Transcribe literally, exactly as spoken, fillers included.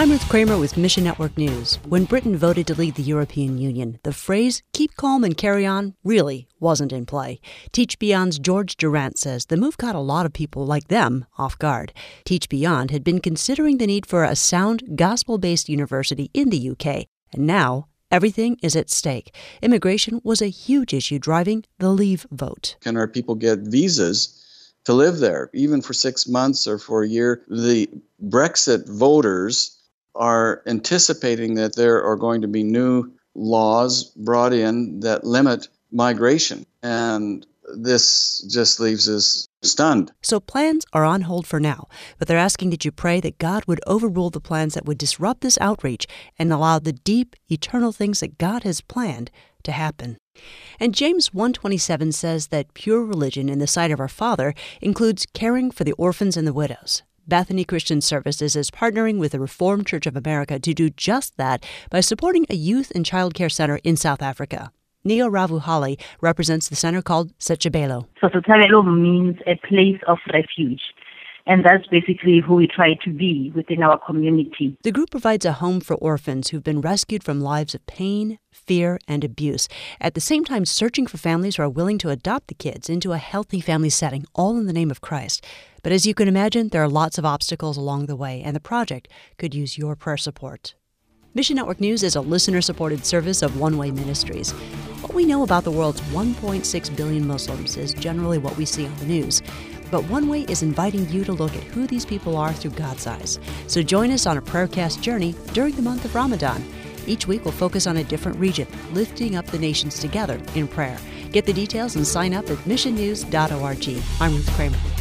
I'm Ruth Kramer with Mission Network News. When Britain voted to leave the European Union, the phrase, keep calm and carry on, really wasn't in play. Teach Beyond's George Durant says the move caught a lot of people like them off guard. Teach Beyond had been considering the need for a sound, gospel-based university in the U K, and now everything is at stake. Immigration was a huge issue driving the Leave vote. Can our people get visas to live there, even for six months or for a year? The Brexit voters are anticipating that there are going to be new laws brought in that limit migration. And this just leaves us stunned. So plans are on hold for now, but they're asking that you pray that God would overrule the plans that would disrupt this outreach and allow the deep, eternal things that God has planned to happen. And James one twenty-seven says that pure religion in the sight of our Father includes caring for the orphans and the widows. Bethany Christian Services is partnering with the Reformed Church of America to do just that by supporting a youth and child care center in South Africa. Neo Ravuhali represents the center called Sechebelo. So Sechebelo means a place of refuge. And that's basically who we try to be within our community. The group provides a home for orphans who've been rescued from lives of pain, fear, and abuse, at the same time searching for families who are willing to adopt the kids into a healthy family setting, all in the name of Christ. But as you can imagine, there are lots of obstacles along the way, and the project could use your prayer support. Mission Network News is a listener-supported service of One Way Ministries. What we know about the world's one point six billion Muslims is generally what we see on the news. But One Way is inviting you to look at who these people are through God's eyes. So join us on a prayercast journey during the month of Ramadan. Each week we'll focus on a different region, lifting up the nations together in prayer. Get the details and sign up at mission news dot org. I'm Ruth Kramer.